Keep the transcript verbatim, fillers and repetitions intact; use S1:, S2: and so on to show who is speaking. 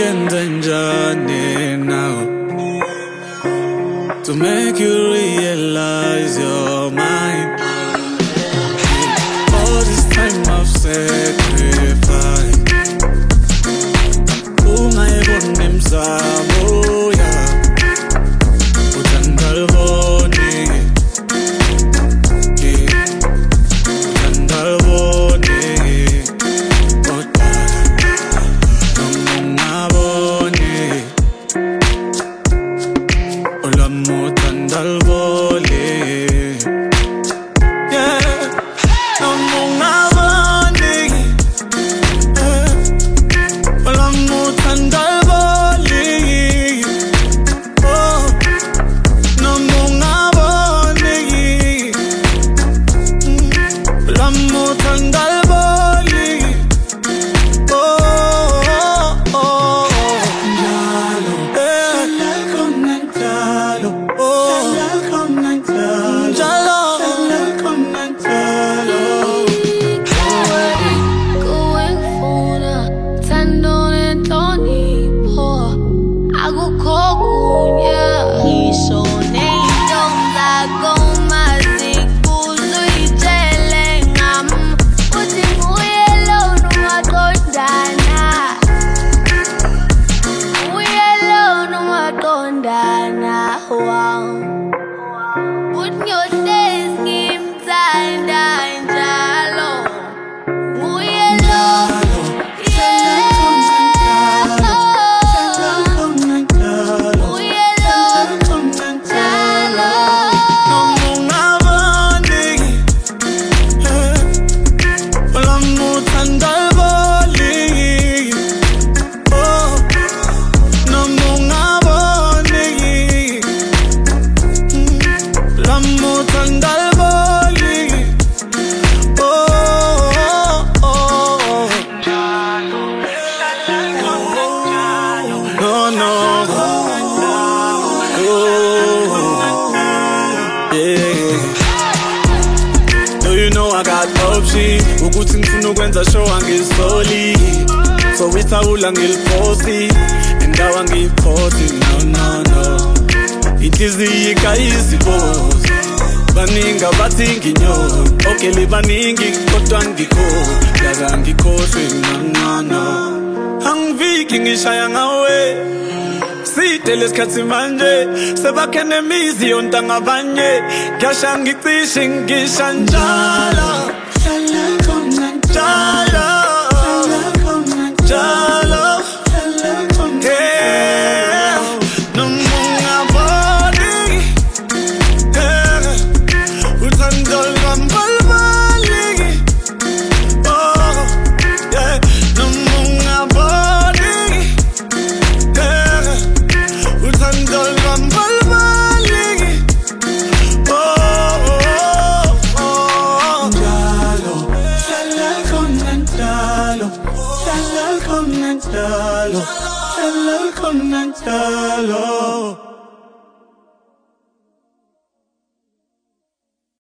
S1: ngiyenze njani now to make you realize you're mine. All this time I've sacrificed. Ungayibona imizamo yami, uthanda libone, uthanda libone, kodwa noma ungabone, olwami uthanda libone. Ukuthi ngifuna ukwenza show angisoli, so ithawula ngiliphosi endawo angiphosi. No no no, inhliziyo ikayisibozi, baningi abathi nginyoni, okay libaningi kodwa ngikho yaza ngikhohlwe. No no no, angiviki ngishaya ngawe side lesikhathi manje, sebakhene mizi yontanga abanye, ngisha ngicishe ngisha njalo. Jalo, jalo, yeah. Noma ungaboni, yeah. Uthando lwami, oh, yeah. Noma ungaboni, yeah. Uthando lwami, Hello, hello, hello, hello.